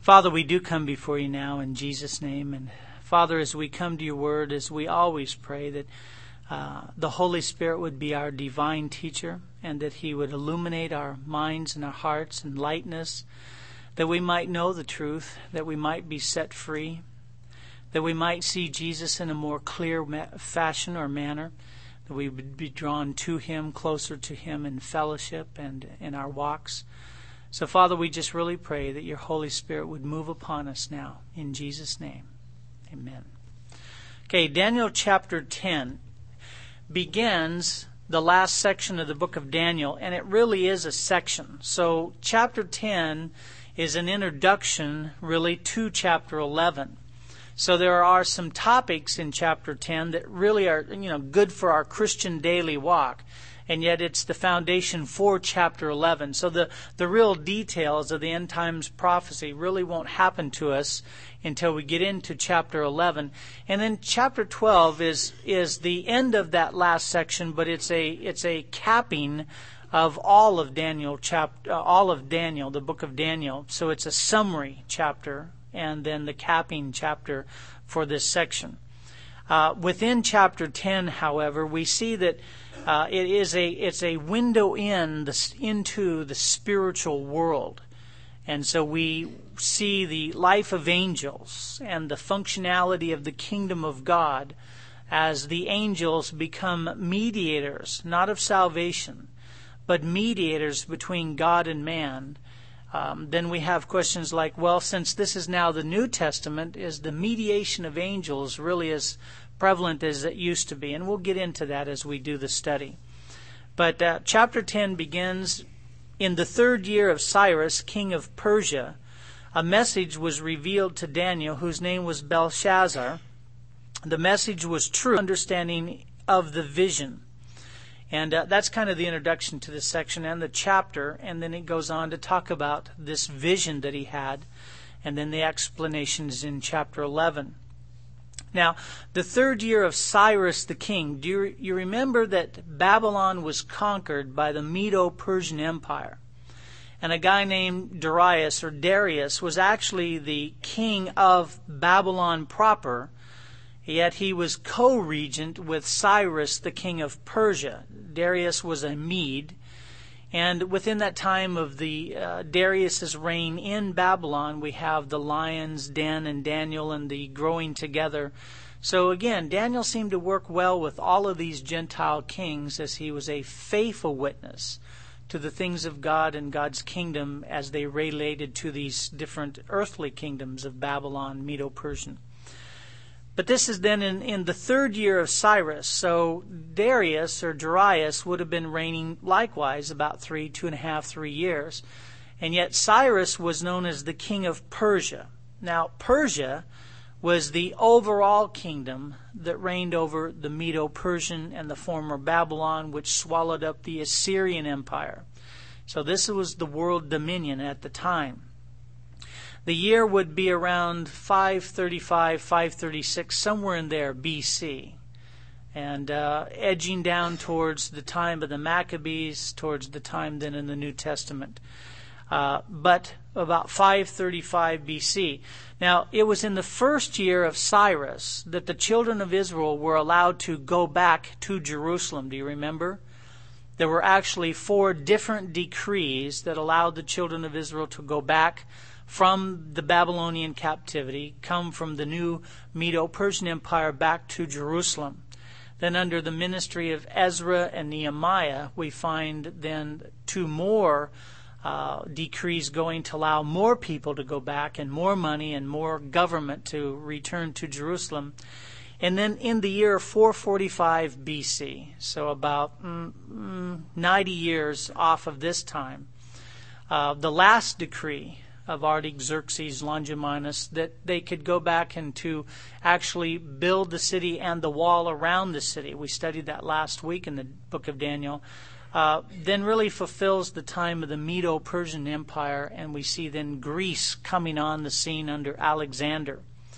Father, we do come before you now in Jesus' name. And Father, as we come to your word, as we always pray that the Holy Spirit would be our divine teacher and that he would illuminate our minds and our hearts and enlighten us, that we might know the truth, that we might be set free, that we might see Jesus in a more clear fashion or manner, that we would be drawn to him, closer to him in fellowship and in our walks. So, Father, we just really pray that your Holy Spirit would move upon us now. In Jesus' name, amen. Okay, Daniel chapter 10 begins the last section of the book of Daniel, and it really is a section. So, chapter 10 is an introduction, really, to chapter 11. So there are some topics in chapter 10 that really are, good for our Christian daily walk. And yet it's the foundation for chapter 11. So the real details of the end times prophecy really won't happen to us until we get into chapter 11. And then chapter 12 is the end of that last section, but it's a capping of all of Daniel, the book of Daniel. So it's a summary chapter and then the capping chapter for this section. Within chapter 10, however, we see that it's a window into the spiritual world. And so we see the life of angels and the functionality of the kingdom of God as the angels become mediators, not of salvation, but mediators between God and man. Then we have questions like, well, since this is now the New Testament, is the mediation of angels really as prevalent as it used to be? And we'll get into that as we do the study. But chapter 10 begins, in the 3rd year of Cyrus, king of Persia, a message was revealed to Daniel, whose name was Belshazzar. The message was true understanding of the vision. And that's kind of the introduction to this section and the chapter. And then it goes on to talk about this vision that he had. And then the explanation is in chapter 11. Now, the 3rd year of Cyrus the king, do you remember that Babylon was conquered by the Medo-Persian Empire? And a guy named Darius was actually the king of Babylon proper, yet he was co-regent with Cyrus the king of Persia. Darius was a Mede. And within that time of the Darius's reign in Babylon, we have the lion's den and Daniel and the growing together. So again, Daniel seemed to work well with all of these Gentile kings as he was a faithful witness to the things of God and God's kingdom as they related to these different earthly kingdoms of Babylon, Medo-Persian. But this is then in the 3rd year of Cyrus. So Darius would have been reigning likewise about 3 years. And yet Cyrus was known as the king of Persia. Now Persia was the overall kingdom that reigned over the Medo-Persian and the former Babylon, which swallowed up the Assyrian Empire. So this was the world dominion at the time. The year would be around 535, 536, somewhere in there, BC. And edging down towards the time of the Maccabees, towards the time then in the New Testament. But about 535 BC. Now, it was in the 1st year of Cyrus that the children of Israel were allowed to go back to Jerusalem. Do you remember? There were actually 4 different decrees that allowed the children of Israel to go back from the Babylonian captivity, come from the new Medo-Persian Empire back to Jerusalem. Then under the ministry of Ezra and Nehemiah, we find then 2 more decrees going to allow more people to go back and more money and more government to return to Jerusalem. And then in the year 445 BC, so about 90 years off of this time, the last decree of Artaxerxes Longimanus, that they could go back and to actually build the city and the wall around the city. We studied that last week in the book of Daniel. Then really fulfills the time of the Medo-Persian Empire, and we see then Greece coming on the scene under Alexander.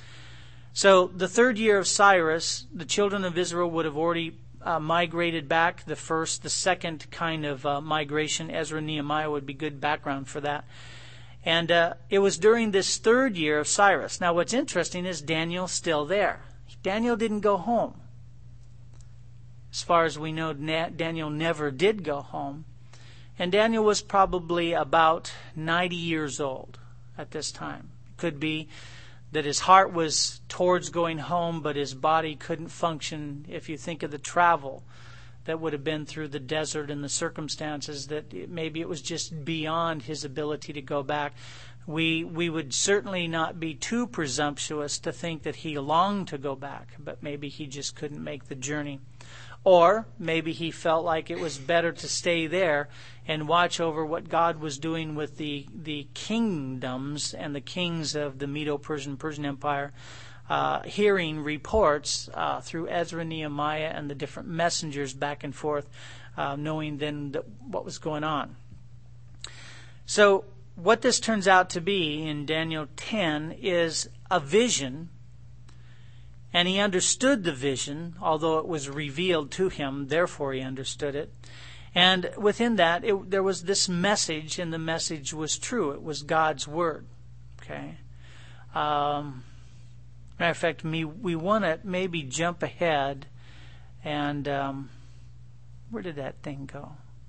So the 3rd year of Cyrus, the children of Israel would have already migrated back. The second kind of migration, Ezra and Nehemiah would be good background for that. And it was during this 3rd year of Cyrus. Now what's interesting is Daniel's still there. Daniel didn't go home. As far as we know, Daniel never did go home. And Daniel was probably about 90 years old at this time. It could be that his heart was towards going home, but his body couldn't function. If you think of the travel that would have been through the desert and the circumstances, that maybe it was just beyond his ability to go back. We would certainly not be too presumptuous to think that he longed to go back, but maybe he just couldn't make the journey. Or maybe he felt like it was better to stay there and watch over what God was doing with the kingdoms and the kings of the Medo-Persian Empire, hearing reports through Ezra, Nehemiah, and the different messengers back and forth, knowing then what was going on. So what this turns out to be in Daniel 10 is a vision. And he understood the vision, although it was revealed to him, therefore he understood it. And within that, there was this message, and the message was true. It was God's Word. Okay? Matter of fact, we want to maybe jump ahead, and where did that thing go?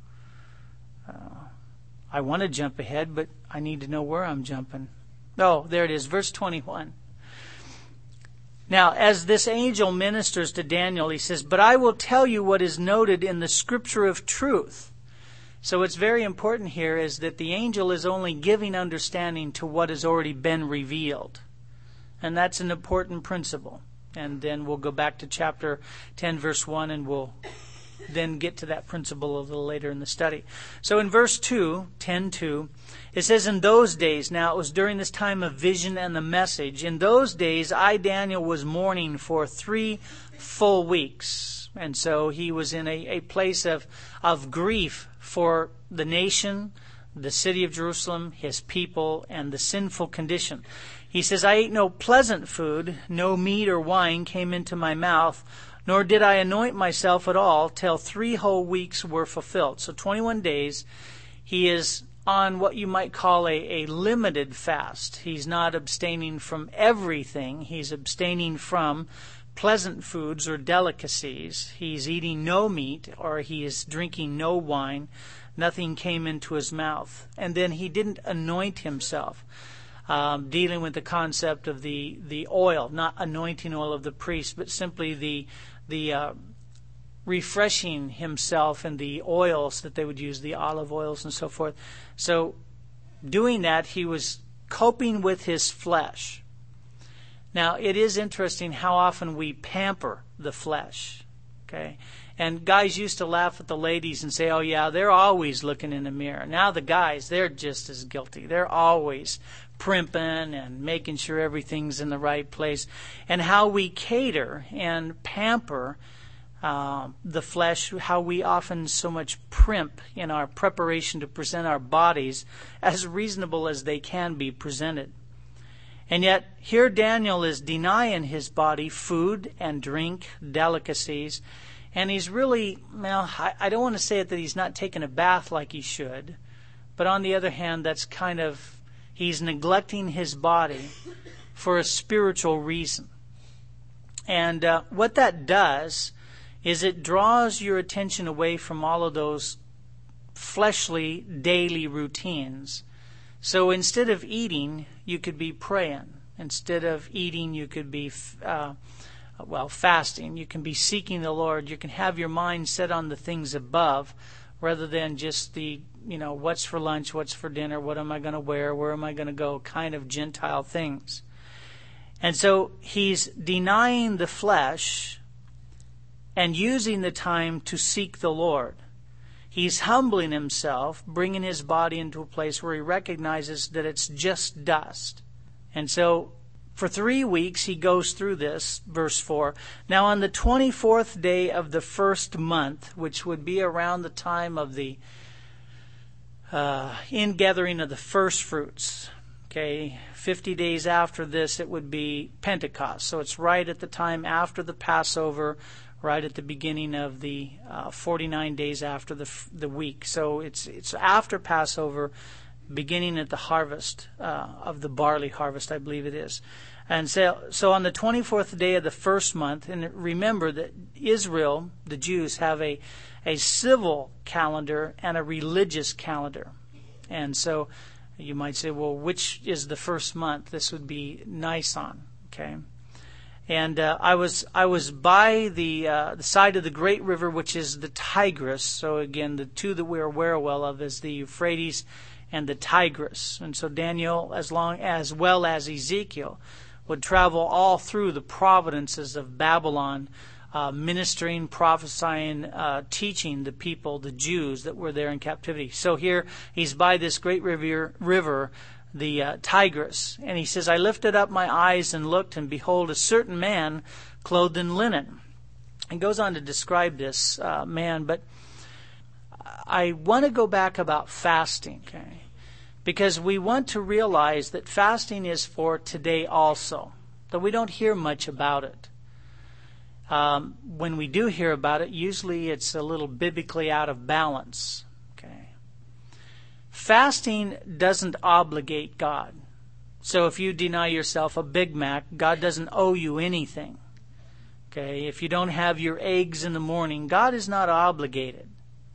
I want to jump ahead, but I need to know where I'm jumping. Oh, there it is, verse 21. Now, as this angel ministers to Daniel, he says, "But I will tell you what is noted in the scripture of truth." So what's very important here is that the angel is only giving understanding to what has already been revealed. And that's an important principle. And then we'll go back to chapter 10, verse 1, and we'll then get to that principle a little later in the study. So in verse 2, 10:2, it says, "In those days," now it was during this time of vision and the message, "In those days I, Daniel, was mourning for 3 full weeks." And so he was in a place of grief for the nation, the city of Jerusalem, his people, and the sinful condition. He says, "I ate no pleasant food, no meat or wine came into my mouth, nor did I anoint myself at all till 3 whole weeks were fulfilled." So 21 days, he is on what you might call a limited fast. He's not abstaining from everything. He's abstaining from pleasant foods or delicacies. He's eating no meat, or he is drinking no wine. Nothing came into his mouth. And then he didn't anoint himself. Dealing with the concept of the oil, not anointing oil of the priest, but simply the refreshing himself in the oils that they would use, the olive oils and so forth. So doing that, he was coping with his flesh. Now, it is interesting how often we pamper the flesh. Okay? And guys used to laugh at the ladies and say, "Oh yeah, they're always looking in the mirror." Now the guys, they're just as guilty. They're always primping and making sure everything's in the right place. And how we cater and pamper the flesh, how we often so much primp in our preparation to present our bodies as reasonable as they can be presented. And yet, here Daniel is denying his body food and drink, delicacies, and he's really, well, I don't want to say it that he's not taking a bath like he should, but on the other hand, that's kind of, he's neglecting his body for a spiritual reason. And what that does is it draws your attention away from all of those fleshly daily routines. So instead of eating, you could be praying. Instead of eating, you could be fasting. You can be seeking the Lord. You can have your mind set on the things above rather than just the, what's for lunch, what's for dinner, what am I going to wear, where am I going to go, kind of Gentile things. And so he's denying the flesh and using the time to seek the Lord. He's humbling himself, bringing his body into a place where he recognizes that it's just dust. And so for 3 weeks he goes through this, verse 4. "Now on the 24th day of the first month," which would be around the time of the ingathering of the first fruits. Okay, 50 days after this it would be Pentecost. So it's right at the time after the Passover, right at the beginning of the 49 days after the week. So it's after Passover, beginning at the harvest of the barley harvest, I believe it is. And so on the 24th day of the first month, and remember that Israel, the Jews, have a civil calendar and a religious calendar. And so you might say, well, which is the first month? This would be Nisan, okay? And I was by the side of the great river, which is the Tigris. So again, the two that we are aware well of is the Euphrates and the Tigris. And so Daniel, as well as Ezekiel, would travel all through the provinces of Babylon, ministering, prophesying, teaching the people, the Jews that were there in captivity. So here he's by this great river, the Tigris, and he says, I lifted up my eyes and looked, and behold, a certain man clothed in linen. And goes on to describe this man, but I want to go back about fasting, okay? Because we want to realize that fasting is for today also, though we don't hear much about it. When we do hear about it, usually it's a little biblically out of balance. Okay. Fasting doesn't obligate God. So if you deny yourself a Big Mac, God doesn't owe you anything. Okay. If you don't have your eggs in the morning, God is not obligated.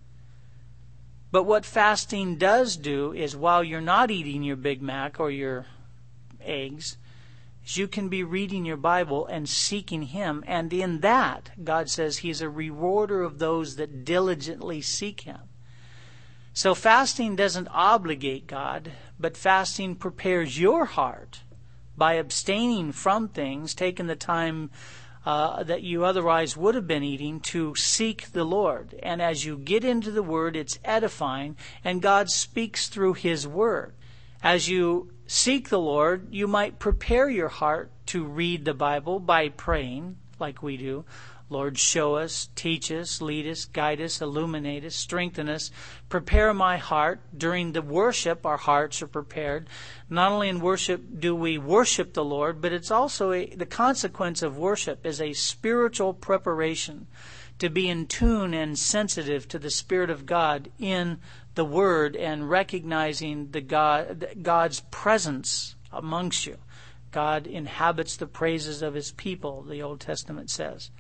But what fasting does do is while you're not eating your Big Mac or your eggs, you can be reading your Bible and seeking Him. And in that, God says He's a rewarder of those that diligently seek Him. So fasting doesn't obligate God, but fasting prepares your heart by abstaining from things, taking the time that you otherwise would have been eating to seek the Lord. And as you get into the Word, it's edifying, and God speaks through His Word. As you seek the Lord, you might prepare your heart to read the Bible by praying, like we do. Lord, show us, teach us, lead us, guide us, illuminate us, strengthen us. Prepare my heart. During the worship, our hearts are prepared. Not only in worship do we worship the Lord, but it's also the consequence of worship is a spiritual preparation to be in tune and sensitive to the Spirit of God in the Word and recognizing God's presence amongst you. God inhabits the praises of His people, the Old Testament says.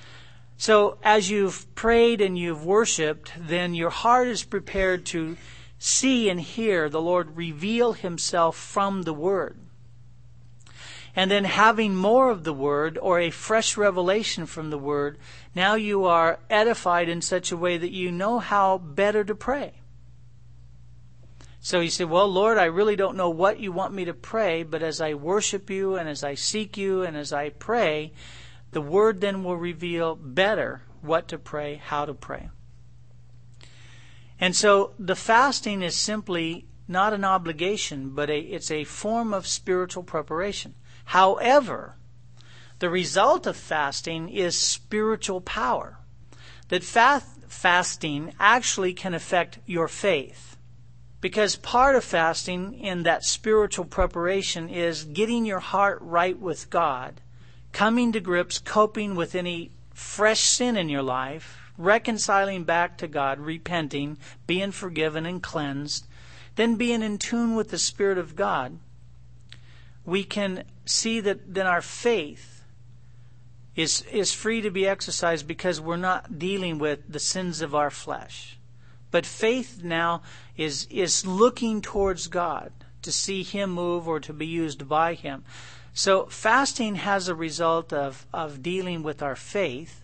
So as you've prayed and you've worshiped, then your heart is prepared to see and hear the Lord reveal Himself from the Word. And then having more of the Word or a fresh revelation from the Word, now you are edified in such a way that you know how better to pray. So you say, well, Lord, I really don't know what you want me to pray, but as I worship you and as I seek you and as I pray, the Word then will reveal better what to pray, how to pray. And so the fasting is simply not an obligation, but it's a form of spiritual preparation. However, the result of fasting is spiritual power. That fasting actually can affect your faith. Because part of fasting in that spiritual preparation is getting your heart right with God, coming to grips, coping with any fresh sin in your life, reconciling back to God, repenting, being forgiven and cleansed, then being in tune with the Spirit of God. We can see that then our faith is free to be exercised because we're not dealing with the sins of our flesh. But faith now is looking towards God to see Him move or to be used by Him. So fasting has a result of dealing with our faith.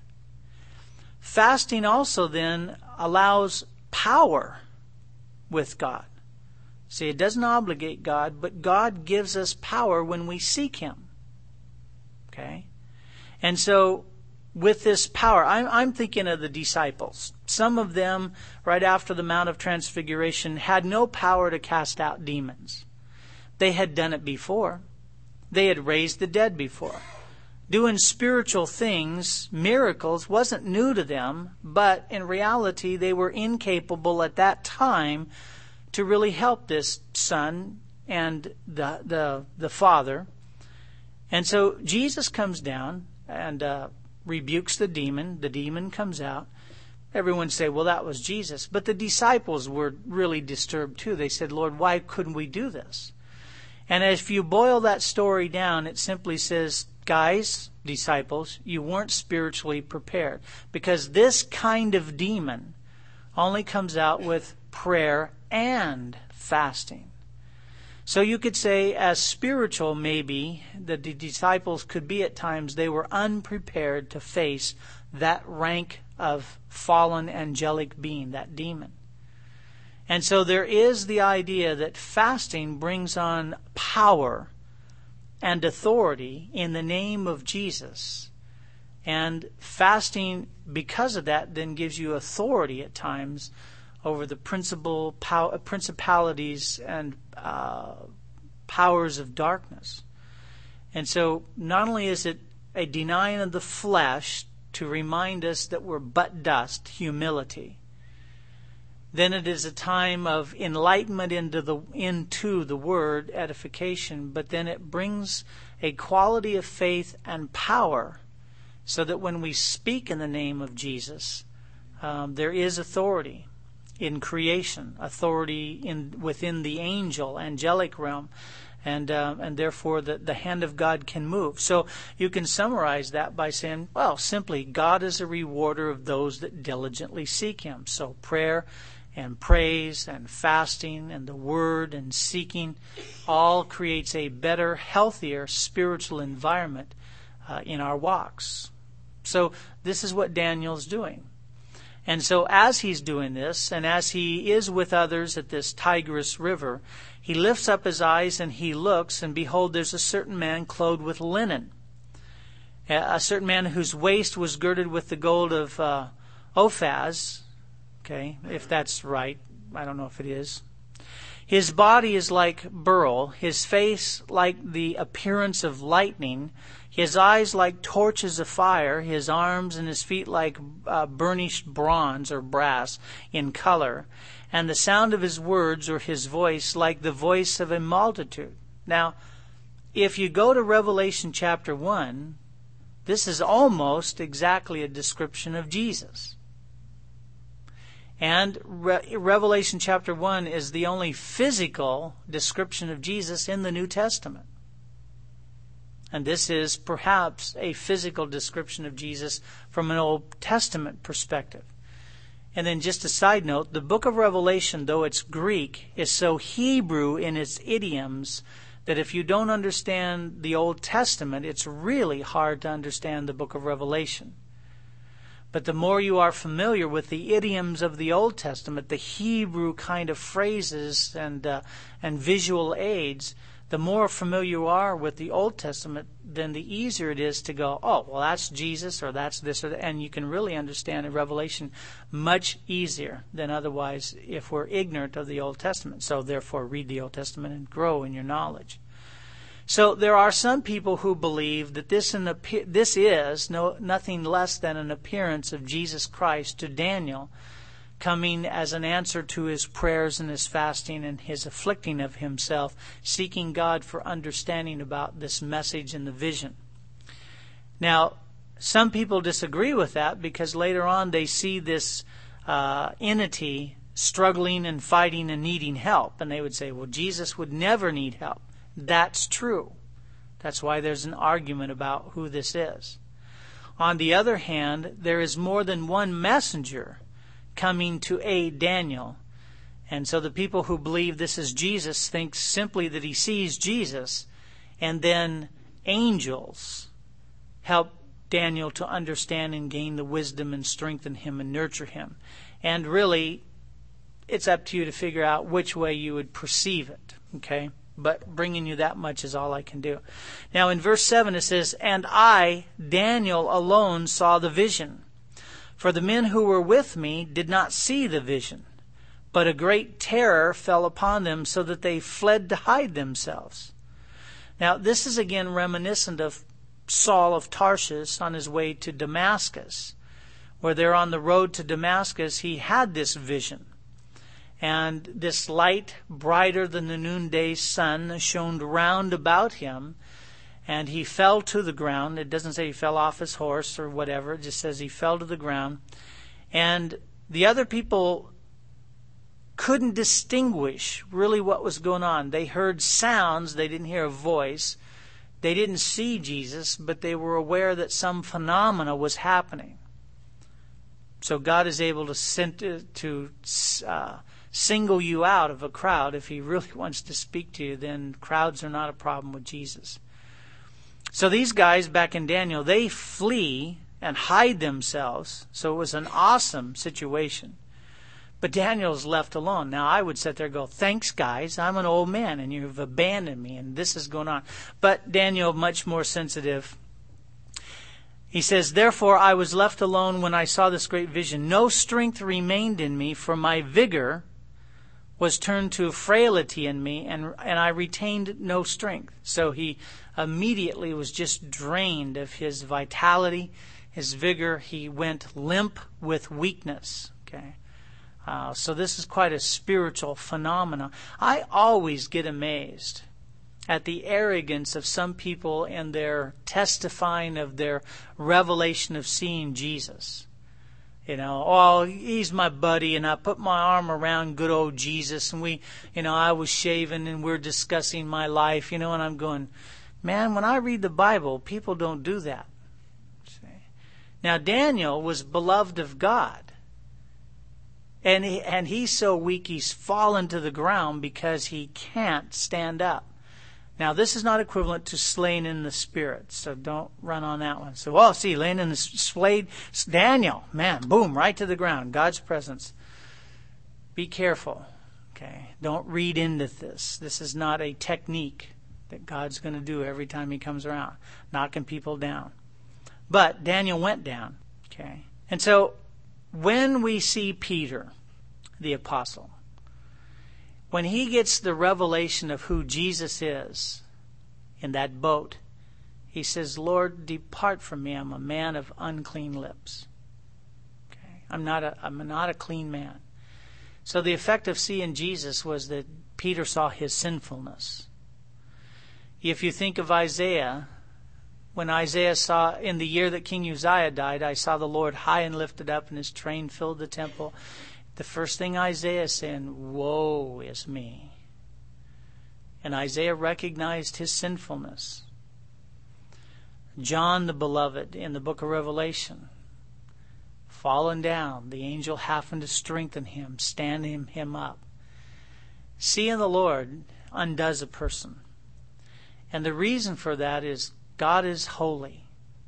Fasting also then allows power with God. See, it doesn't obligate God, but God gives us power when we seek Him. Okay? And so with this power, I'm thinking of the disciples. Some of them, right after the Mount of Transfiguration, had no power to cast out demons. They had done it before. They had raised the dead before. Doing spiritual things, miracles, wasn't new to them, but in reality they were incapable at that time to really help this son and the father. And so Jesus comes down and rebukes the demon. The demon comes out. everyone say, well, that was Jesus. But the disciples were really disturbed too. They said, Lord, why couldn't we do this? And if you boil that story down, it simply says, guys, disciples, you weren't spiritually prepared. Because this kind of demon only comes out with prayer and fasting. So you could say, as spiritual maybe, that the disciples could be at times, they were unprepared to face that rank of fallen angelic being, that demon. And so there is the idea that fasting brings on power and authority in the name of Jesus. And fasting, because of that, then gives you authority at times over the principalities and powers of darkness. And so not only is it a denying of the flesh to remind us that we're but dust, humility, then it is a time of enlightenment into the Word, edification, but then it brings a quality of faith and power so that when we speak in the name of Jesus, there is authority in creation, authority within the angelic realm, and therefore the hand of God can move. So you can summarize that by saying, well, simply, God is a rewarder of those that diligently seek Him. So prayer and praise and fasting and the Word and seeking all creates a better, healthier spiritual environment in our walks. So this is what Daniel's doing. And so as he's doing this, and as he is with others at this Tigris River, he lifts up his eyes and he looks, and behold, there's a certain man clothed with linen. A certain man whose waist was girded with the gold of Ophaz. Okay, if that's right. I don't know if it is. His body is like beryl, his face like the appearance of lightning, his eyes like torches of fire, his arms and his feet like burnished bronze or brass in color, and the sound of his words or his voice like the voice of a multitude. Now, if you go to Revelation chapter 1, this is almost exactly a description of Jesus. And Revelation chapter 1 is the only physical description of Jesus in the New Testament. And this is perhaps a physical description of Jesus from an Old Testament perspective. And then just a side note, the book of Revelation, though it's Greek, is so Hebrew in its idioms that if you don't understand the Old Testament, it's really hard to understand the book of Revelation. But the more you are familiar with the idioms of the Old Testament, the Hebrew kind of phrases and visual aids, the more familiar you are with the Old Testament, then the easier it is to go, oh, well, that's Jesus, or that's this, or that. And you can really understand in Revelation much easier than otherwise if we're ignorant of the Old Testament. So therefore, read the Old Testament and grow in your knowledge. So there are some people who believe that this is nothing less than an appearance of Jesus Christ to Daniel, coming as an answer to his prayers and his fasting and his afflicting of himself, seeking God for understanding about this message and the vision. Now, some people disagree with that because later on they see this entity struggling and fighting and needing help. And they would say, well, Jesus would never need help. That's true. That's why there's an argument about who this is. On the other hand, there is more than one messenger coming to aid Daniel. And so the people who believe this is Jesus think simply that he sees Jesus, and then angels help Daniel to understand and gain the wisdom and strengthen him and nurture him. And really, it's up to you to figure out which way you would perceive it. Okay? But bringing you that much is all I can do. Now in verse 7 it says, "And I, Daniel, alone saw the vision. For the men who were with me did not see the vision. But a great terror fell upon them so that they fled to hide themselves." Now this is again reminiscent of Saul of Tarshish on his way to Damascus. Where they're on the road to Damascus, he had this vision. And this light, brighter than the noonday sun, shone round about him. And he fell to the ground. It doesn't say he fell off his horse or whatever. It just says he fell to the ground. And the other people couldn't distinguish really what was going on. They heard sounds, they didn't hear a voice. They didn't see Jesus, but they were aware that some phenomena was happening. So God is able to single you out of a crowd. If He really wants to speak to you, then crowds are not a problem with Jesus. So these guys back in Daniel, they flee and hide themselves. So it was an awesome situation. But Daniel's left alone. Now I would sit there and go, thanks guys, I'm an old man and you've abandoned me and this is going on. But Daniel, much more sensitive, he says, therefore I was left alone when I saw this great vision. No strength remained in me, for my vigor was turned to frailty in me, and I retained no strength. So he immediately was just drained of his vitality, his vigor. He went limp with weakness. Okay. So this is quite a spiritual phenomenon. I always get amazed at the arrogance of some people in their testifying of their revelation of seeing Jesus. You know, oh, he's my buddy, and I put my arm around good old Jesus, and we, I was shaving, and we're discussing my life, and I'm going, man, when I read the Bible, people don't do that. See? Now, Daniel was beloved of God. And he's so weak he's fallen to the ground because he can't stand up. Now, this is not equivalent to slain in the spirit, so don't run on that one. So, laying in the splayed Daniel, man, boom, right to the ground, God's presence. Be careful, okay? Don't read into this. This is not a technique that God's going to do every time He comes around, knocking people down. But Daniel went down, okay? And so, when we see Peter, the apostle, when he gets the revelation of who Jesus is in that boat, he says, Lord, depart from me. I'm a man of unclean lips. Okay? I'm not a clean man. So the effect of seeing Jesus was that Peter saw his sinfulness. If you think of Isaiah, when Isaiah saw, in the year that King Uzziah died, I saw the Lord high and lifted up, and His train filled the temple. The first thing Isaiah is saying, woe is me. And Isaiah recognized his sinfulness. John the beloved in the book of Revelation, fallen down, the angel having to strengthen him, standing him up. Seeing the Lord undoes a person. And the reason for that is God is holy.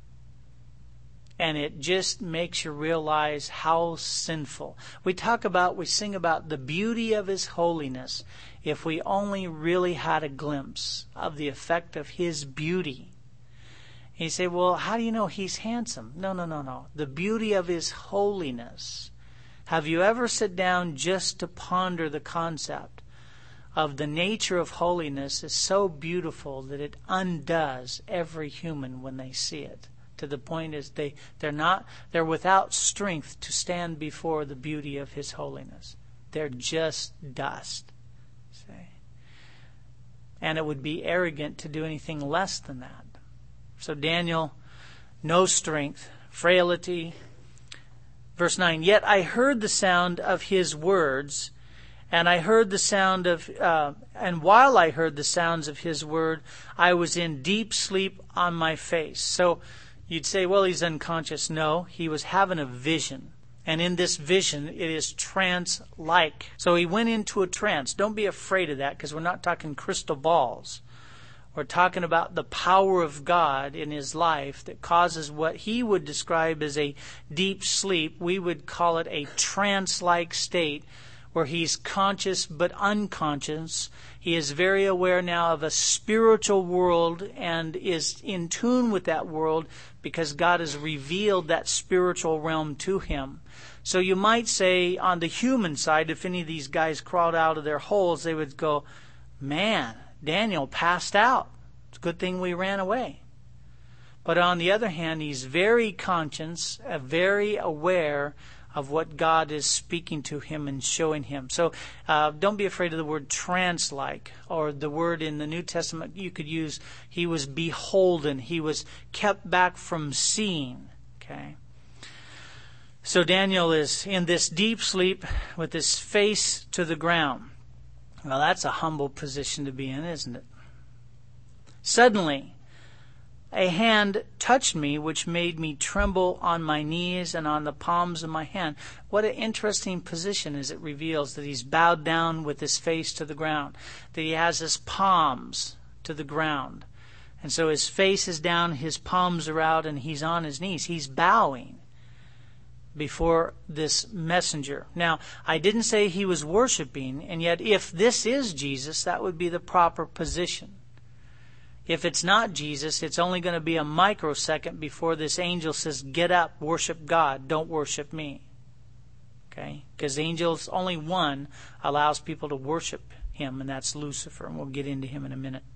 And it just makes you realize how sinful. We sing about the beauty of His holiness. If we only really had a glimpse of the effect of His beauty. And you say, well, how do you know He's handsome? No. The beauty of His holiness. Have you ever sat down just to ponder the concept of the nature of holiness is so beautiful that it undoes every human when they see it? To the point is they're without strength to stand before the beauty of His holiness. They're just dust. See? And it would be arrogant to do anything less than that. So Daniel, no strength, frailty. Verse 9, yet I heard the sound of His words, and I heard the sound of, and while I heard the sounds of His word, I was in deep sleep on my face. So you'd say, well, he's unconscious. No, he was having a vision. And in this vision, it is trance-like. So he went into a trance. Don't be afraid of that, because we're not talking crystal balls. We're talking about the power of God in his life that causes what he would describe as a deep sleep. We would call it a trance-like state where he's conscious but unconscious. He is very aware now of a spiritual world and is in tune with that world because God has revealed that spiritual realm to him. So you might say on the human side, if any of these guys crawled out of their holes, they would go, man, Daniel passed out. It's a good thing we ran away. But on the other hand, he's very conscious, very aware of what God is speaking to him and showing him. So don't be afraid of the word trance-like, or the word in the New Testament you could use, he was beholden. He was kept back from seeing. Okay. So Daniel is in this deep sleep with his face to the ground. Well, that's a humble position to be in, isn't it? Suddenly, a hand touched me, which made me tremble on my knees and on the palms of my hand. What an interesting position as it reveals that he's bowed down with his face to the ground, that he has his palms to the ground. And so his face is down, his palms are out, and he's on his knees. He's bowing before this messenger. Now, I didn't say he was worshiping, and yet if this is Jesus, that would be the proper position. If it's not Jesus, it's only going to be a microsecond before this angel says, get up, worship God, don't worship me. Okay? Because angels, only one allows people to worship him, and that's Lucifer, and we'll get into him in a minute.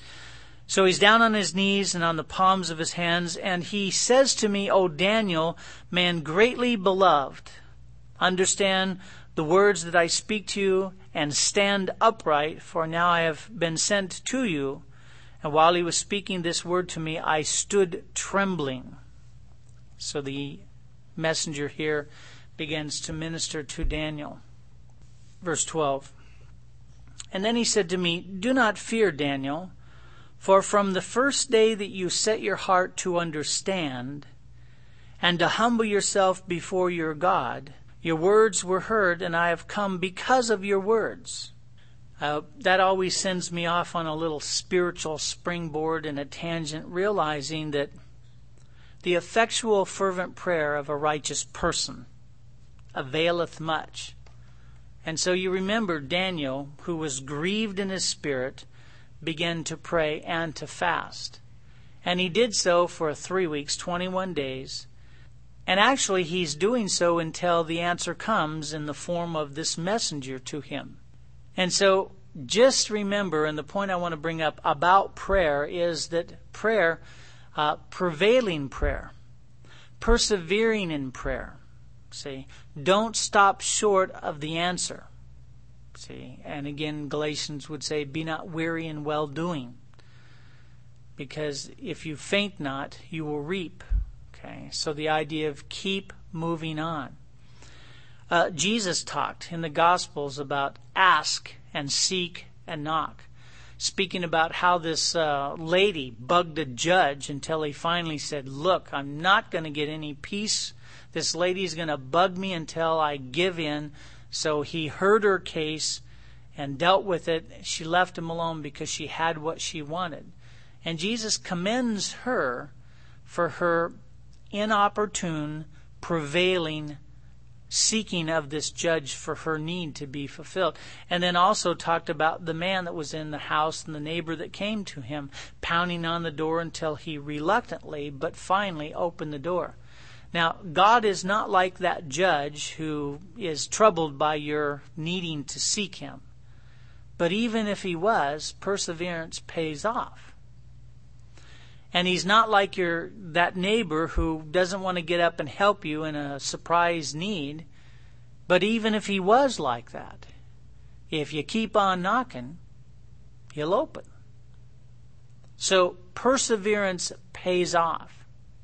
So he's down on his knees and on the palms of his hands, and he says to me, O Daniel, man greatly beloved, understand the words that I speak to you, and stand upright, for now I have been sent to you. And while he was speaking this word to me, I stood trembling. So the messenger here begins to minister to Daniel. Verse 12. And then he said to me, do not fear, Daniel, for from the first day that you set your heart to understand and to humble yourself before your God, your words were heard, and I have come because of your words. That always sends me off on a little spiritual springboard and a tangent, realizing that the effectual fervent prayer of a righteous person availeth much. And so you remember Daniel, who was grieved in his spirit, began to pray and to fast. And he did so for 3 weeks, 21 days. And actually he's doing so until the answer comes in the form of this messenger to him. And so just remember, and the point I want to bring up about prayer is that prayer, prevailing prayer, persevering in prayer, see, don't stop short of the answer. See, and again, Galatians would say, be not weary in well-doing, because if you faint not, you will reap. Okay, so the idea of keep moving on. Jesus talked in the Gospels about ask and seek and knock, speaking about how this lady bugged a judge until he finally said, look, I'm not going to get any peace. This lady's going to bug me until I give in. So he heard her case and dealt with it. She left him alone because she had what she wanted. And Jesus commends her for her inopportune, prevailing seeking of this judge for her need to be fulfilled. And then also talked about the man that was in the house and the neighbor that came to him, pounding on the door until he reluctantly but finally opened the door. Now, God is not like that judge who is troubled by your needing to seek him. But even if he was, perseverance pays off. And he's not like that neighbor who doesn't want to get up and help you in a surprise need. But even if he was like that, if you keep on knocking, he'll open. So perseverance pays off.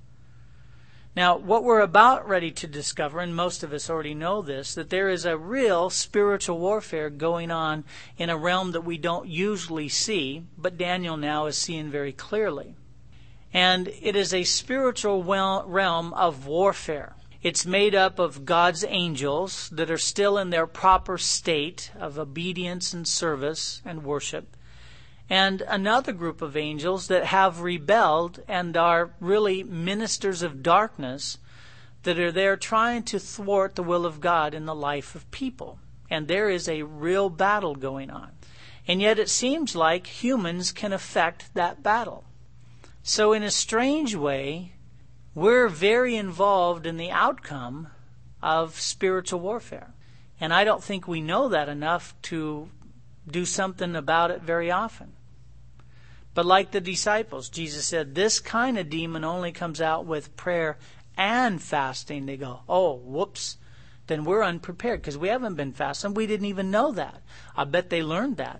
Now, what we're about ready to discover, and most of us already know this, that there is a real spiritual warfare going on in a realm that we don't usually see, but Daniel now is seeing very clearly. And it is a spiritual realm of warfare. It's made up of God's angels that are still in their proper state of obedience and service and worship, and another group of angels that have rebelled and are really ministers of darkness that are there trying to thwart the will of God in the life of people. And there is a real battle going on. And yet it seems like humans can affect that battle. So in a strange way, we're very involved in the outcome of spiritual warfare. And I don't think we know that enough to do something about it very often. But like the disciples, Jesus said, this kind of demon only comes out with prayer and fasting. They go, oh, whoops, then we're unprepared because we haven't been fasting. We didn't even know that. I bet they learned that.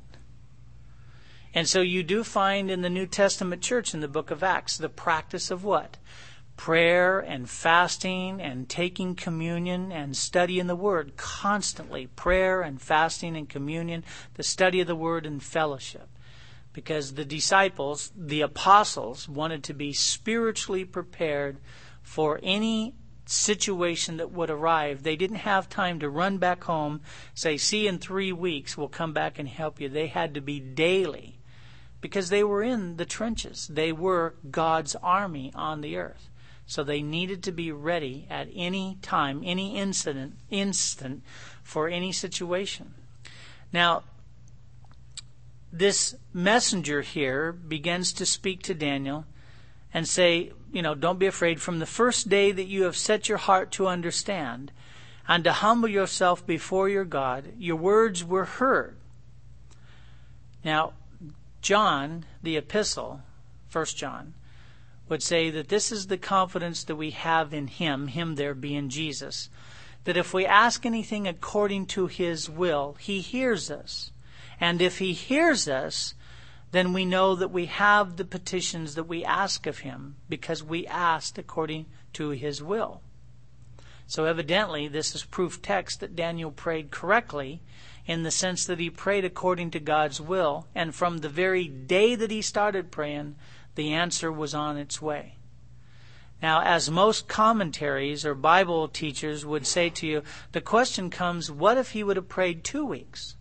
And so you do find in the New Testament church in the book of Acts the practice of what? prayer and fasting and taking communion and studying the Word constantly. Prayer and fasting and communion, the study of the Word and fellowship. Because the disciples, the apostles, wanted to be spiritually prepared for any situation that would arrive. They didn't have time to run back home, say, see, in 3 weeks we'll come back and help you. They had to be daily, because they were in the trenches. They were God's army on the earth. So they needed to be ready at any time, any instant for any situation. Now, this messenger here begins to speak to Daniel and say, don't be afraid. From the first day that you have set your heart to understand and to humble yourself before your God, your words were heard. Now, John, the epistle, 1 John, would say that this is the confidence that we have in him there being Jesus, that if we ask anything according to his will, he hears us. And if he hears us, then we know that we have the petitions that we ask of him, because we asked according to his will. So evidently, this is proof text that Daniel prayed correctly, in the sense that he prayed according to God's will, and from the very day that he started praying, the answer was on its way. Now, as most commentaries or Bible teachers would say to you, the question comes, what if he would have prayed 2 weeks?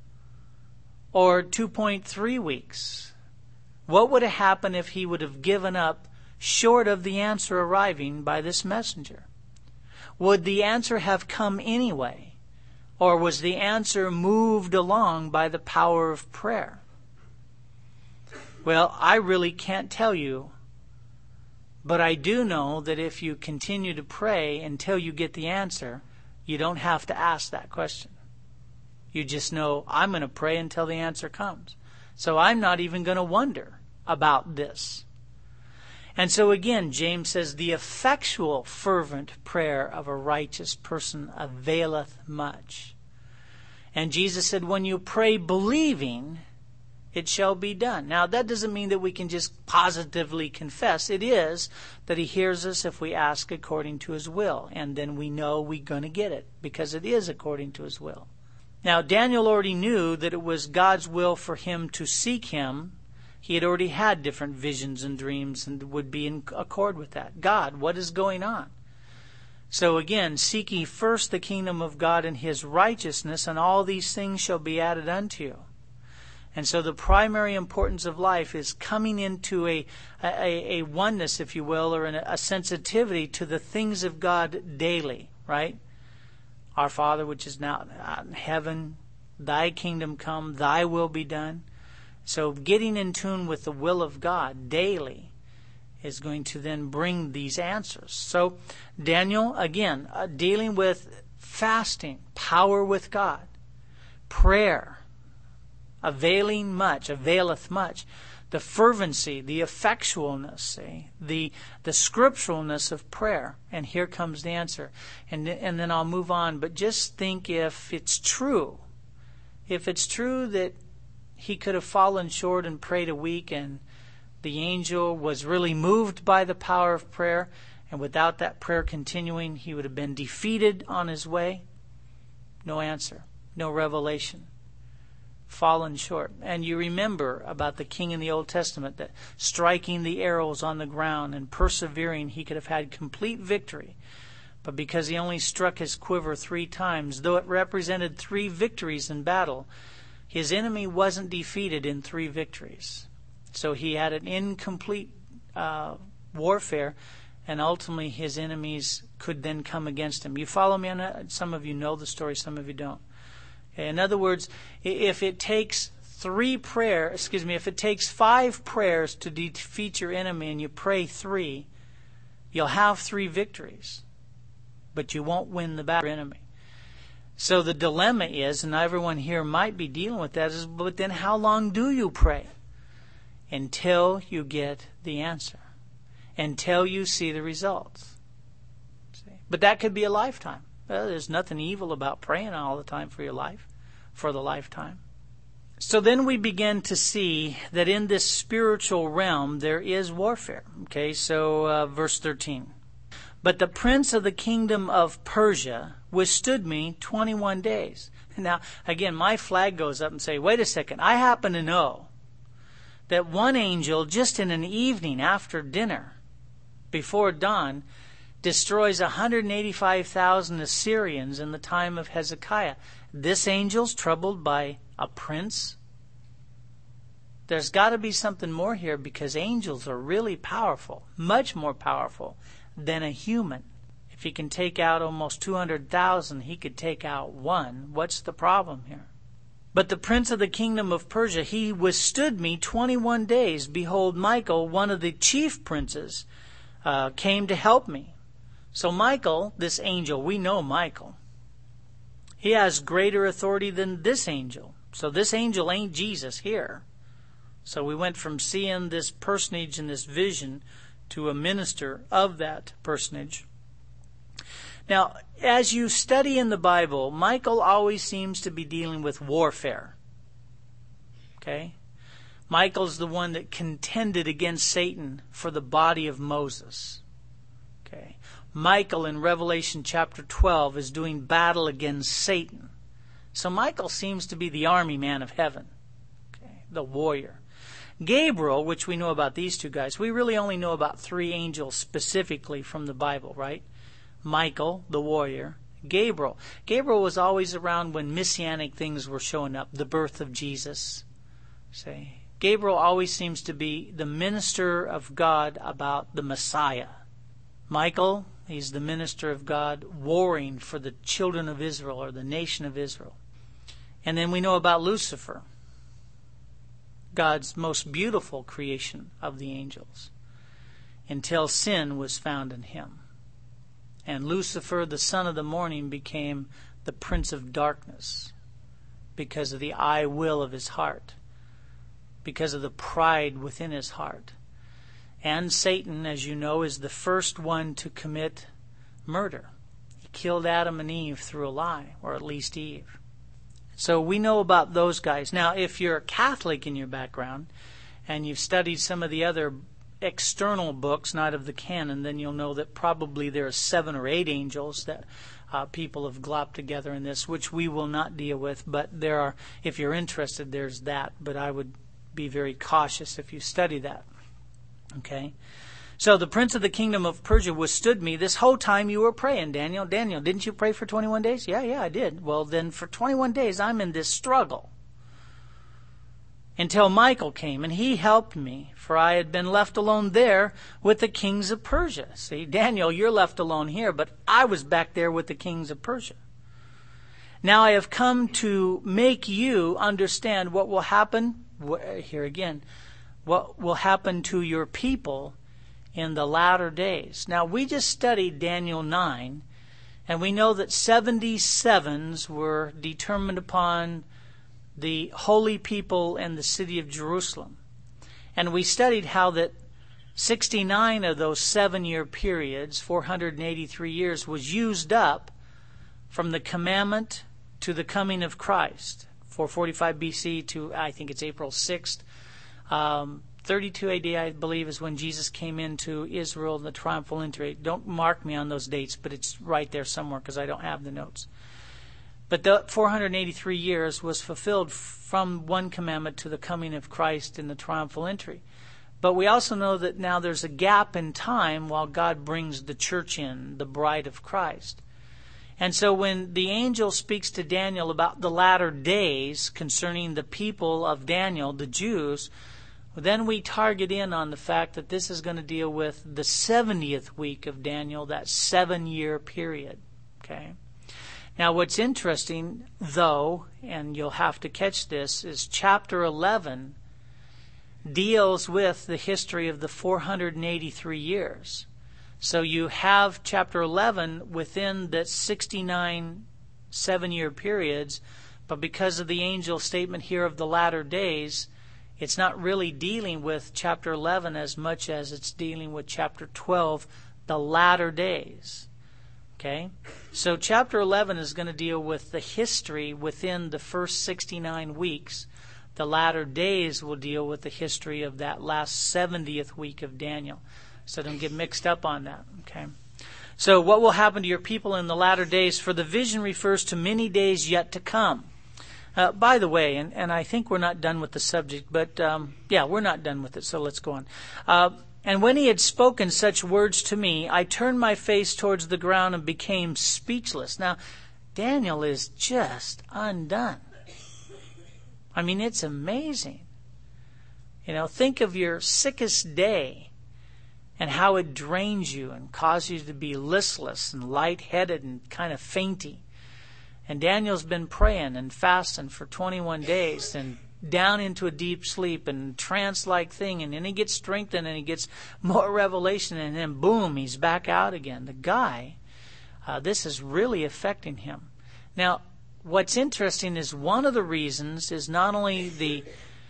Or 2.3 weeks? What would have happened if he would have given up short of the answer arriving by this messenger? Would the answer have come anyway? Or was the answer moved along by the power of prayer? Well, I really can't tell you, but I do know that if you continue to pray until you get the answer, you don't have to ask that question. You just know, I'm going to pray until the answer comes. So I'm not even going to wonder about this. And so again, James says, the effectual fervent prayer of a righteous person availeth much. And Jesus said, when you pray believing, it shall be done. Now, that doesn't mean that we can just positively confess. It is that he hears us if we ask according to his will. And then we know we're going to get it, because it is according to his will. Now, Daniel already knew that it was God's will for him to seek him. He had already had different visions and dreams and would be in accord with that. God, what is going on? So again, seek ye first the kingdom of God and his righteousness, and all these things shall be added unto you. And so the primary importance of life is coming into a oneness, if you will, or a sensitivity to the things of God daily, right? Our Father which is now in heaven, thy kingdom come, thy will be done. So getting in tune with the will of God daily is going to then bring these answers. So Daniel, again, dealing with fasting, power with God, prayer, availeth much, the fervency, the effectualness, the scripturalness of prayer. And here comes the answer. And then I'll move on. But just think, if it's true that he could have fallen short and prayed a week, and the angel was really moved by the power of prayer, and without that prayer continuing, he would have been defeated on his way. No answer, no revelation. Fallen short. And you remember about the king in the Old Testament, that striking the arrows on the ground and persevering, he could have had complete victory. But because he only struck his quiver 3 times, though it represented 3 victories in battle, his enemy wasn't defeated in 3 victories. So he had an incomplete warfare, and ultimately his enemies could then come against him. You follow me on that? Some of you know the story, some of you don't. In other words, if it takes 5 prayers to defeat your enemy, and you pray 3, you'll have 3 victories, but you won't win the battle with your enemy. So the dilemma is, and everyone here might be dealing with that, is, but then how long do you pray? Until you get the answer. Until you see the results. See? But that could be a lifetime. Well, there's nothing evil about praying all the time for your life, for the lifetime. So then we begin to see that in this spiritual realm there is warfare. Okay, so verse 13. But the prince of the kingdom of Persia withstood me 21 days. Now, again, my flag goes up and say, wait a second, I happen to know that one angel, just in an evening after dinner, before dawn, destroys 185,000 Assyrians in the time of Hezekiah. This angel's troubled by a prince? There's got to be something more here, because angels are really powerful, much more powerful than a human. If he can take out almost 200,000, he could take out one. What's the problem here? But the prince of the kingdom of Persia, he withstood me 21 days. Behold, Michael, one of the chief princes, came to help me. So Michael, this angel, we know Michael. He has greater authority than this angel. So this angel ain't Jesus here. So we went from seeing this personage in this vision to a minister of that personage. Now, as you study in the Bible, Michael always seems to be dealing with warfare. Okay? Michael's the one that contended against Satan for the body of Moses. Okay? Michael in Revelation chapter 12 is doing battle against Satan. So Michael seems to be the army man of heaven. Okay? The warrior. Gabriel, which we know about these two guys, we really only know about three angels specifically from the Bible, right? Michael, the warrior. Gabriel. Gabriel was always around when messianic things were showing up, the birth of Jesus. Say, Gabriel always seems to be the minister of God about the Messiah. Michael, he's the minister of God warring for the children of Israel, or the nation of Israel. And then we know about Lucifer, God's most beautiful creation of the angels, until sin was found in him. And Lucifer, the son of the morning, became the prince of darkness because of the I will of his heart, because of the pride within his heart. And Satan, as you know, is the first one to commit murder. He killed Adam and Eve through a lie, or at least Eve. So we know about those guys. Now, if you're a Catholic in your background, and you've studied some of the other external books, not of the canon, then you'll know that probably there are 7 or 8 angels that people have glopped together in this, which we will not deal with. But there are, if you're interested, there's that. But I would be very cautious if you study that. Okay? So the prince of the kingdom of Persia withstood me. This whole time you were praying, Daniel. Daniel, didn't you pray for 21 days? Yeah, I did. Well, then for 21 days I'm in this struggle. Until Michael came, and he helped me, for I had been left alone there with the kings of Persia. See, Daniel, you're left alone here, but I was back there with the kings of Persia. Now I have come to make you understand what will happen, here again, what will happen to your people in the latter days. Now, we just studied Daniel 9, and we know that 77s were determined upon the holy people and the city of Jerusalem. And we studied how that 69 of those 7-year periods, 483 years, was used up from the commandment to the coming of Christ. 445 BC to, I think it's April 6th. 32 AD, I believe, is when Jesus came into Israel in the triumphal entry. Don't mark me on those dates, but it's right there somewhere because I don't have the notes. But the 483 years was fulfilled from one commandment to the coming of Christ in the triumphal entry. But we also know that now there's a gap in time while God brings the church in, the bride of Christ. And so when the angel speaks to Daniel about the latter days concerning the people of Daniel, the Jews, then we target in on the fact that this is going to deal with the 70th week of Daniel, that 7-year period. Okay. Now what's interesting, though, and you'll have to catch this, is chapter 11 deals with the history of the 483 years. So you have chapter 11 within that 69 7-year periods, but because of the angel statement here of the latter days, it's not really dealing with chapter 11 as much as it's dealing with chapter 12, the latter days. Okay? So chapter 11 is going to deal with the history within the first 69 weeks, The latter days will deal with the history of that last 70th week of Daniel. So don't get mixed up on that, okay? So what will happen to your people in the latter days? For the vision refers to many days yet to come. By the way, and I think we're not done with the subject, but we're not done with it, so let's go on. And when he had spoken such words to me, I turned my face towards the ground and became speechless. Now, Daniel is just undone. I mean, it's amazing. Think of your sickest day and how it drains you and causes you to be listless and lightheaded and kind of fainty. And Daniel's been praying and fasting for 21 days and down into a deep sleep and trance-like thing. And then he gets strengthened and he gets more revelation. And then boom, he's back out again. The guy, this is really affecting him. Now, what's interesting is one of the reasons is not only the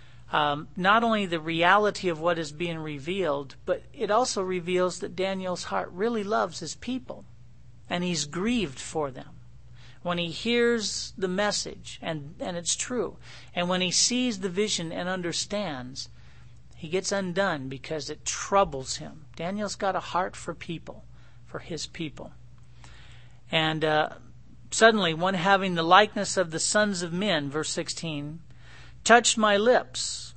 reality of what is being revealed, but it also reveals that Daniel's heart really loves his people, and he's grieved for them. When he hears the message, and it's true, and when he sees the vision and understands, he gets undone because it troubles him. Daniel's got a heart for people, for his people. And suddenly, one having the likeness of the sons of men, verse 16, touched my lips.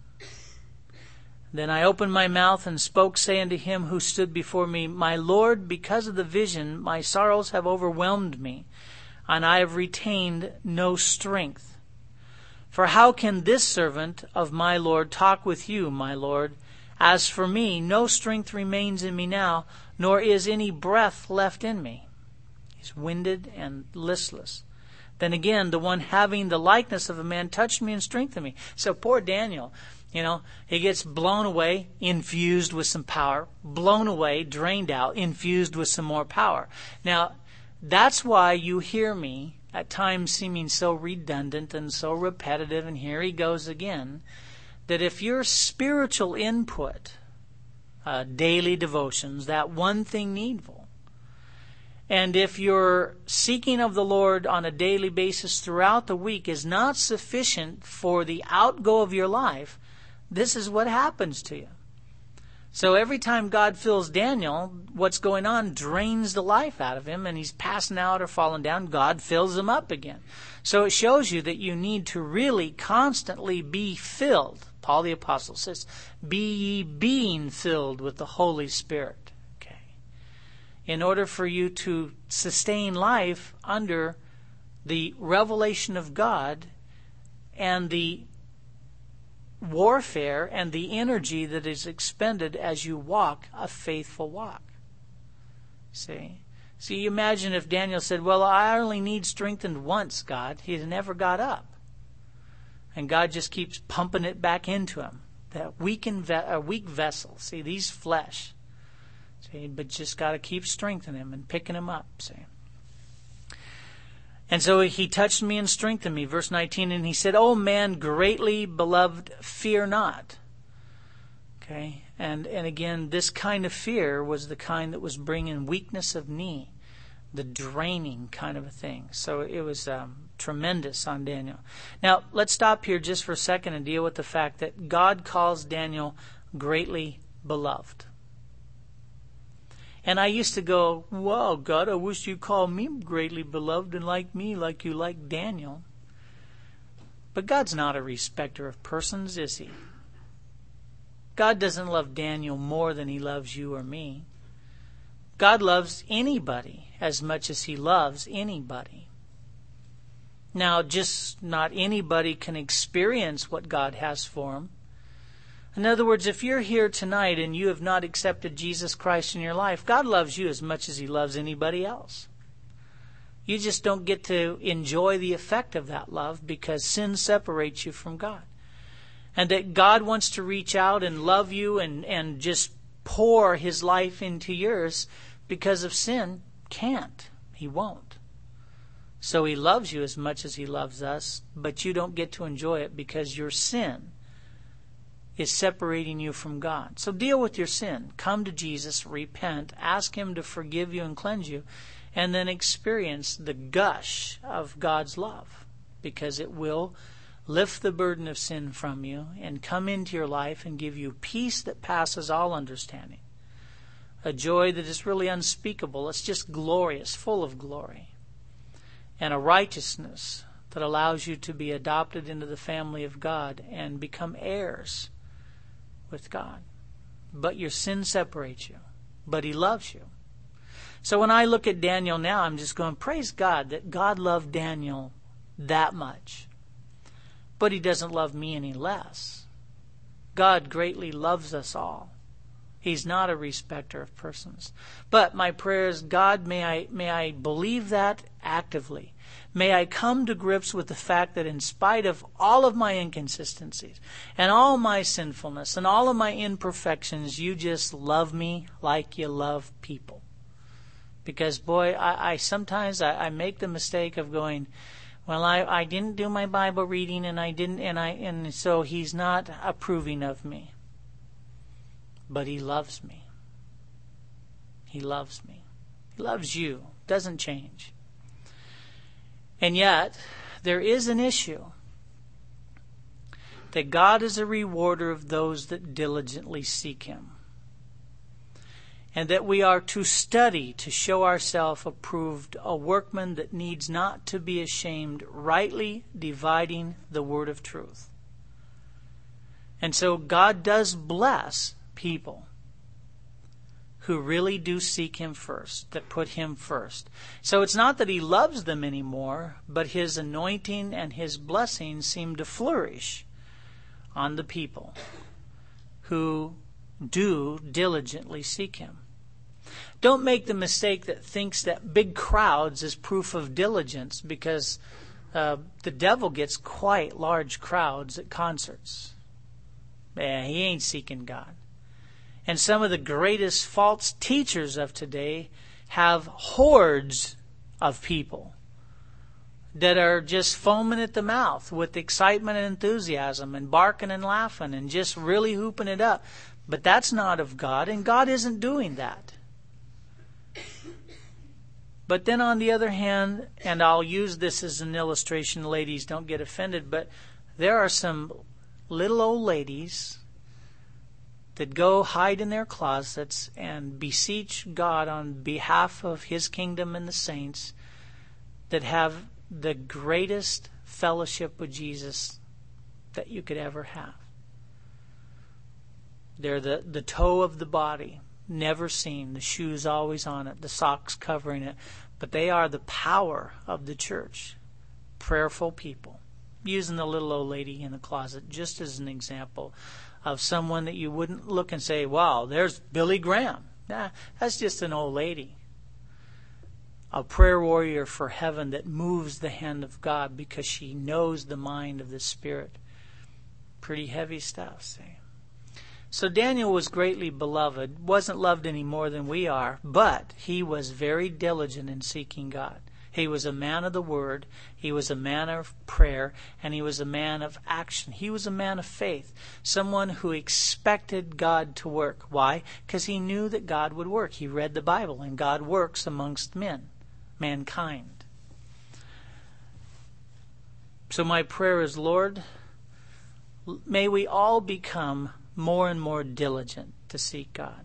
Then I opened my mouth and spoke, saying to him who stood before me, My Lord, because of the vision, my sorrows have overwhelmed me, and I have retained no strength. For how can this servant of my Lord talk with you, my Lord? As for me, no strength remains in me now, nor is any breath left in me. He's winded and listless. Then again, the one having the likeness of a man touched me and strengthened me. So poor Daniel, he gets blown away, infused with some power, blown away, drained out, infused with some more power. Now, that's why you hear me at times seeming so redundant and so repetitive, and here he goes again, that if your spiritual input, daily devotions, that one thing needful, and if your seeking of the Lord on a daily basis throughout the week is not sufficient for the outgo of your life, this is what happens to you. So every time God fills Daniel, what's going on drains the life out of him, and he's passing out or falling down. God fills him up again. So it shows you that you need to really constantly be filled. Paul the Apostle says, be ye being filled with the Holy Spirit. Okay. In order for you to sustain life under the revelation of God and the warfare and the energy that is expended as you walk a faithful walk. See, you imagine if Daniel said, well, I only need strengthened once, God. He never got up. And God just keeps pumping it back into him. That weak vessel. See, these flesh. See, but just got to keep strengthening him and picking him up. See. And so he touched me and strengthened me. Verse 19, and he said, O man, greatly beloved, fear not. Okay, and again, this kind of fear was the kind that was bringing weakness of knee, the draining kind of a thing. So it was tremendous on Daniel. Now, let's stop here just for a second and deal with the fact that God calls Daniel greatly beloved. And I used to go, wow, God, I wish you'd call me greatly beloved and like me like you like Daniel. But God's not a respecter of persons, is he? God doesn't love Daniel more than he loves you or me. God loves anybody as much as he loves anybody. Now, just not anybody can experience what God has for them. In other words, if you're here tonight and you have not accepted Jesus Christ in your life, God loves you as much as he loves anybody else. You just don't get to enjoy the effect of that love because sin separates you from God. And that God wants to reach out and love you and just pour his life into yours because of sin, can't. He won't. So he loves you as much as he loves us, but you don't get to enjoy it because your sin is separating you from God. So deal with your sin. Come to Jesus, repent, ask him to forgive you and cleanse you, and then experience the gush of God's love, because it will lift the burden of sin from you, and come into your life and give you peace that passes all understanding. A joy that is really unspeakable. It's just glorious, full of glory. And a righteousness that allows you to be adopted into the family of God and become heirs with God. But your sin separates you. But He loves you. So when I look at Daniel now, I'm just going, praise God that God loved Daniel that much. But He doesn't love me any less. God greatly loves us all. He's not a respecter of persons. But my prayer is, God, may I believe that actively. May I come to grips with the fact that in spite of all of my inconsistencies and all my sinfulness and all of my imperfections, you just love me like you love people. Because, boy, I sometimes make the mistake of going, well, I didn't do my Bible reading and so He's not approving of me. But He loves me. He loves me. He loves you. Doesn't change. And yet, there is an issue. That God is a rewarder of those that diligently seek Him. And that we are to study to show ourselves approved, a workman that needs not to be ashamed, rightly dividing the word of truth. And so God does bless people who really do seek Him first, that put Him first. So it's not that He loves them anymore, but His anointing and His blessings seem to flourish on the people who do diligently seek Him. Don't make the mistake that thinks that big crowds is proof of diligence, because the devil gets quite large crowds at concerts. Yeah, he ain't seeking God. And some of the greatest false teachers of today have hordes of people that are just foaming at the mouth with excitement and enthusiasm and barking and laughing and just really hooping it up. But that's not of God, and God isn't doing that. But then on the other hand, and I'll use this as an illustration, ladies, don't get offended, but there are some little old ladies that go hide in their closets and beseech God on behalf of His kingdom and the saints, that have the greatest fellowship with Jesus that you could ever have. They're the toe of the body, never seen, the shoes always on it, the socks covering it, but they are the power of the church. Prayerful people. Using the little old lady in the closet just as an example of someone that you wouldn't look and say, wow, there's Billy Graham. Nah, that's just an old lady. A prayer warrior for heaven that moves the hand of God because she knows the mind of the Spirit. Pretty heavy stuff, see. So Daniel was greatly beloved, wasn't loved any more than we are, but he was very diligent in seeking God. He was a man of the Word, he was a man of prayer, and he was a man of action. He was a man of faith, someone who expected God to work. Why? Because he knew that God would work. He read the Bible, and God works amongst mankind. So my prayer is, Lord, may we all become more and more diligent to seek God.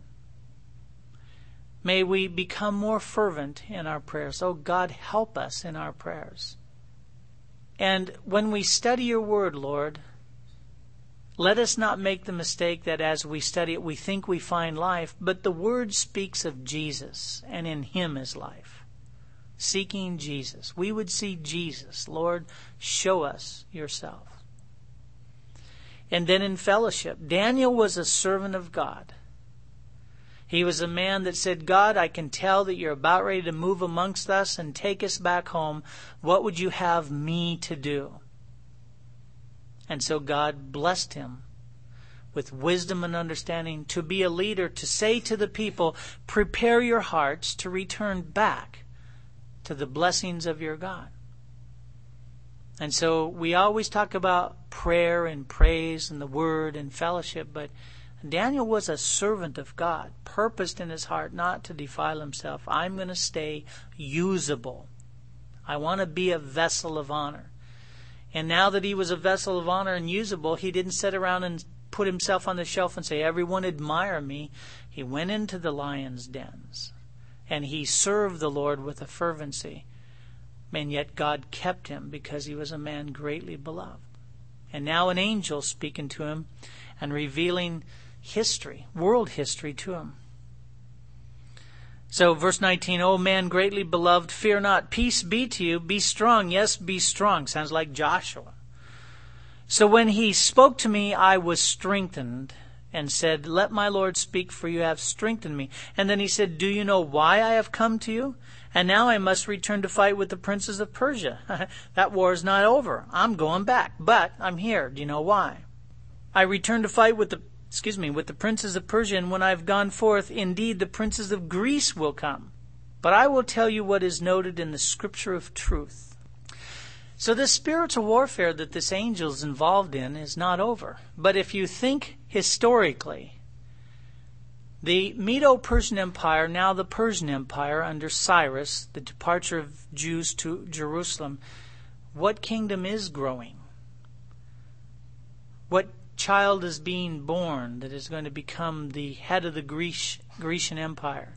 May we become more fervent in our prayers. Oh, God, help us in our prayers. And when we study your word, Lord, let us not make the mistake that as we study it, we think we find life, but the word speaks of Jesus, and in Him is life. Seeking Jesus. We would see Jesus. Lord, show us yourself. And then in fellowship, Daniel was a servant of God. He was a man that said, God, I can tell that you're about ready to move amongst us and take us back home. What would you have me to do? And so God blessed him with wisdom and understanding to be a leader, to say to the people, prepare your hearts to return back to the blessings of your God. And so we always talk about prayer and praise and the word and fellowship, but Daniel was a servant of God, purposed in his heart not to defile himself. I'm going to stay usable. I want to be a vessel of honor. And now that he was a vessel of honor and usable, he didn't sit around and put himself on the shelf and say, everyone admire me. He went into the lions' dens. And he served the Lord with a fervency. And yet God kept him because he was a man greatly beloved. And now an angel speaking to him and revealing history, world history to him. So verse 19, O man greatly beloved, fear not. Peace be to you. Be strong. Yes, be strong. Sounds like Joshua. So when he spoke to me, I was strengthened and said, let my Lord speak, for you have strengthened me. And then he said, do you know why I have come to you? And now I must return to fight with the princes of Persia. That war is not over. I'm going back, but I'm here. Do you know why? I return to fight with the princes of Persia, and when I've gone forth, indeed the princes of Greece will come. But I will tell you what is noted in the scripture of truth. So this spiritual warfare that this angel is involved in is not over. But if you think historically, the Medo-Persian Empire, now the Persian Empire under Cyrus, the departure of Jews to Jerusalem, what kingdom is growing? What child is being born that is going to become the head of the Grecian Empire?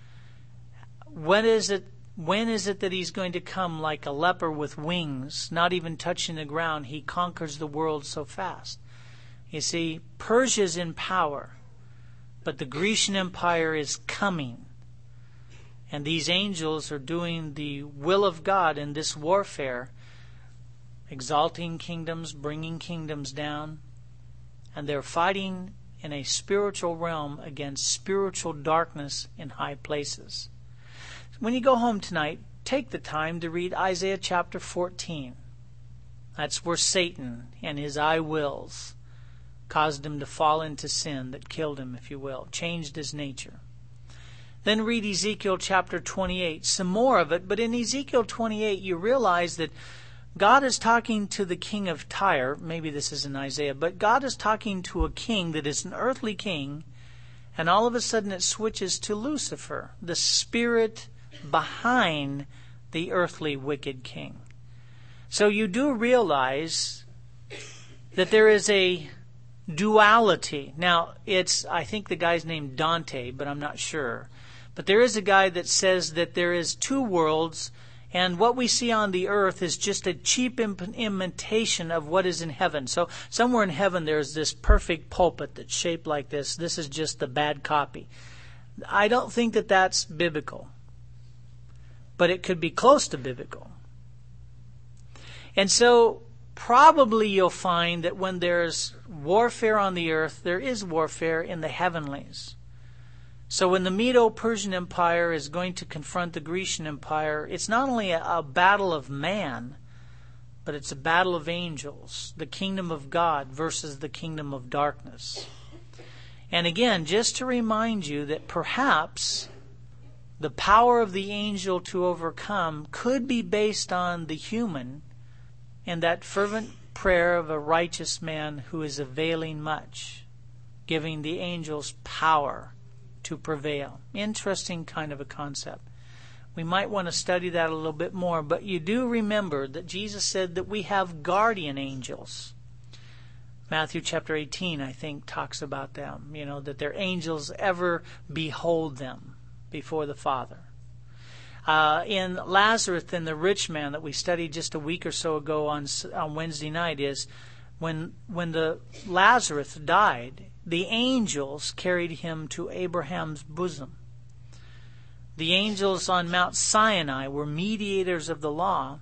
When is it that he's going to come like a leper with wings, not even touching the ground? He conquers the world so fast. You see, Persia's in power, but the Grecian Empire is coming. And these angels are doing the will of God in this warfare, exalting kingdoms, bringing kingdoms down. And they're fighting in a spiritual realm against spiritual darkness in high places. When you go home tonight, take the time to read Isaiah chapter 14. That's where Satan and his I wills caused him to fall into sin that killed him, if you will, changed his nature. Then read Ezekiel chapter 28, some more of it. But in Ezekiel 28, you realize that God is talking to the king of Tyre. Maybe this is in Isaiah, but God is talking to a king that is an earthly king, and all of a sudden it switches to Lucifer, the spirit behind the earthly wicked king. So you do realize that there is a duality. Now, I think the guy's named Dante, but I'm not sure. But there is a guy that says that there is two worlds, and what we see on the earth is just a cheap imitation of what is in heaven. So somewhere in heaven there's this perfect pulpit that's shaped like this. This is just the bad copy. I don't think that that's biblical, but it could be close to biblical. And so probably you'll find that when there's warfare on the earth, there is warfare in the heavenlies. So when the Medo-Persian Empire is going to confront the Grecian Empire, it's not only a battle of man, but it's a battle of angels, the kingdom of God versus the kingdom of darkness. And again, just to remind you that perhaps the power of the angel to overcome could be based on the human and that fervent prayer of a righteous man who is availing much, giving the angels power to prevail. Interesting kind of a concept. We might want to study that a little bit more, but you do remember that Jesus said that we have guardian angels. Matthew chapter 18, I think, talks about them, that their angels ever behold them before the Father. In Lazarus and the rich man that we studied just a week or so ago on Wednesday night is when the Lazarus died, the angels carried him to Abraham's bosom. The angels on Mount Sinai were mediators of the law.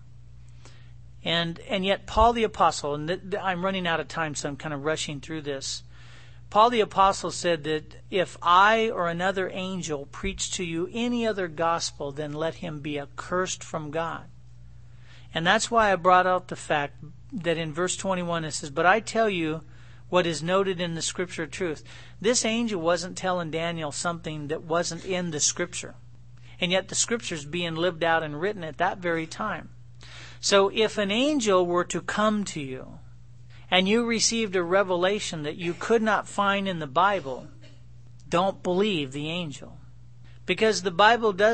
And yet Paul the Apostle, and I'm running out of time, so I'm kind of rushing through this. Paul the Apostle said that if I or another angel preach to you any other gospel, then let him be accursed from God. And that's why I brought out the fact that in verse 21 it says, but I tell you what is noted in the scripture of truth. This angel wasn't telling Daniel something that wasn't in the scripture. And yet the scripture's being lived out and written at that very time. So if an angel were to come to you and you received a revelation that you could not find in the Bible, don't believe the angel. Because the Bible does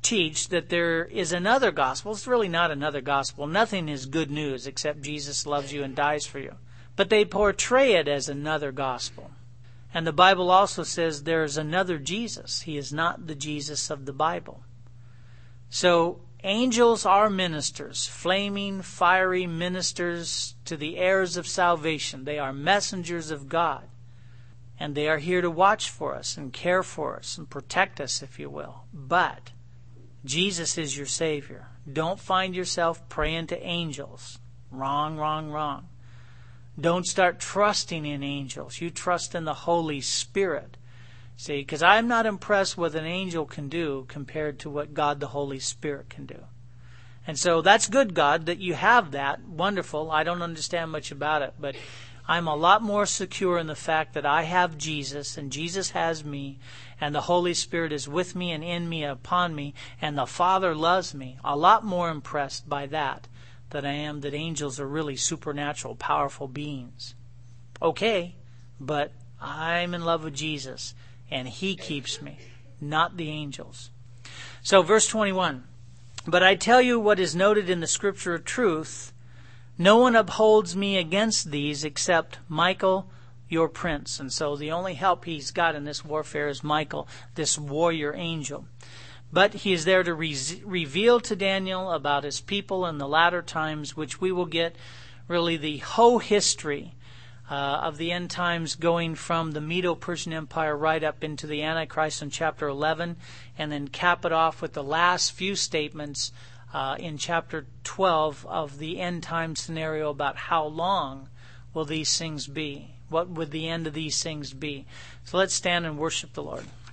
teach that there is another gospel. It's really not another gospel. Nothing is good news except Jesus loves you and dies for you. But they portray it as another gospel. And the Bible also says there is another Jesus. He is not the Jesus of the Bible. So angels are ministers, flaming, fiery ministers to the heirs of salvation. They are messengers of God. And they are here to watch for us and care for us and protect us, if you will. But Jesus is your Savior. Don't find yourself praying to angels. Wrong, wrong, wrong. Don't start trusting in angels. You trust in the Holy Spirit. See, because I'm not impressed with what an angel can do compared to what God the Holy Spirit can do. And so that's good, God, that you have that. Wonderful. I don't understand much about it, but I'm a lot more secure in the fact that I have Jesus and Jesus has me and the Holy Spirit is with me and in me, upon me, and the Father loves me. A lot more impressed by that than I am that angels are really supernatural, powerful beings. Okay, but I'm in love with Jesus and He keeps me, not the angels. So verse 21, but I tell you what is noted in the Scripture of truth, no one upholds me against these except Michael, your prince. And so the only help he's got in this warfare is Michael, this warrior angel. But he is there to reveal to Daniel about his people in the latter times, which we will get really the whole history of the end times, going from the Medo-Persian Empire right up into the Antichrist in chapter 11, and then cap it off with the last few statements in chapter 12 of the end time scenario about how long will these things be. What would the end of these things be? So let's stand and worship the Lord.